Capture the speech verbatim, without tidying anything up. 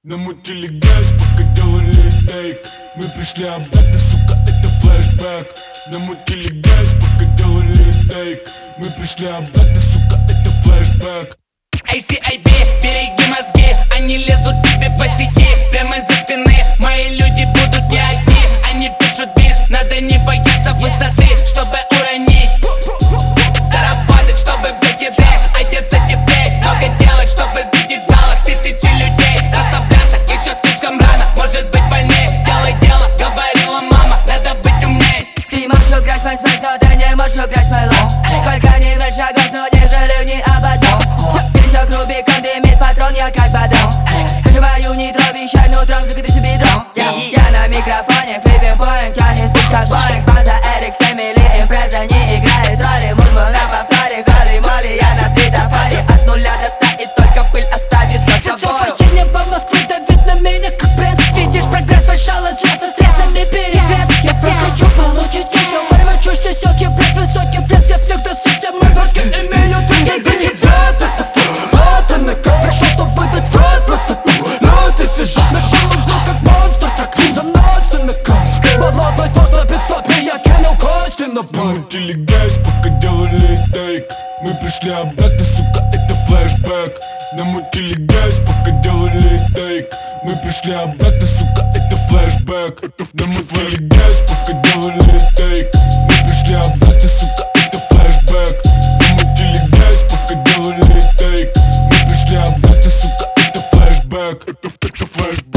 Намутили газ, пока делали тейк. Мы пришли обратно, сука, это флешбэк. Намутили газ, пока делали тейк. Мы пришли обратно, сука, это флешбэк. эй си ай би, береги мозги, они лезут тебе по сети. Прямо из-за спины, мои люди будут не одни. Они пишут бит, надо не бояться высоты, чтобы уронить. Заработать, чтобы взять еды, одеться теплее. Много делать, чтобы видеть в залах тысячи людей. Расслабляться еще слишком рано, может быть больнее. Сделай дело, говорила мама, надо быть умнее. Ты можешь украсть мой смех, но ты не можешь украсть мой лоб. Сколько не ноль шагов, но не жалею ни об одном. Пересек Рубикон, дымит патрон, я как бодром. Проживаю нитро, вещай нутром, закатыш бедром. Я, я на микрофоне, флиппим поинт, я не суть как слоник. База Эрик, Эмили, импреза не играет роли. Музло на повторе, голи моли, я на светофоре. От нуля до ста и только пыль останется с собой. Небо Москвы давит на меня как пресс. Видишь прогресс, сначала с леса, с ресами перевес. Я просто хочу получить кэш, я вырвать чушь, ты сёки, блядь, высокий фрез. Я всегда с всем мои башки имею твои ребят. Это флот, она как пришел, чтобы дать фред. Просто ты, но ты сижу на шоу, но как монстр, так ты за нас и на кайф. Молодой торт на пидстопе, я кинул кости на бой. Намутили газ, пока делали тейк. Мы пришли обратно, сука, это флешбэк. Намутили газ, пока делали тейк. Мы пришли обратно, сука, это флешбэк. Намутили газ, пока делали тейк. Мы пришли обратно, сука, это флешбэк. Намутили газ, пока делали тейк. Мы пришли обратно, сука, это флешбэк. Это, это флешбэк.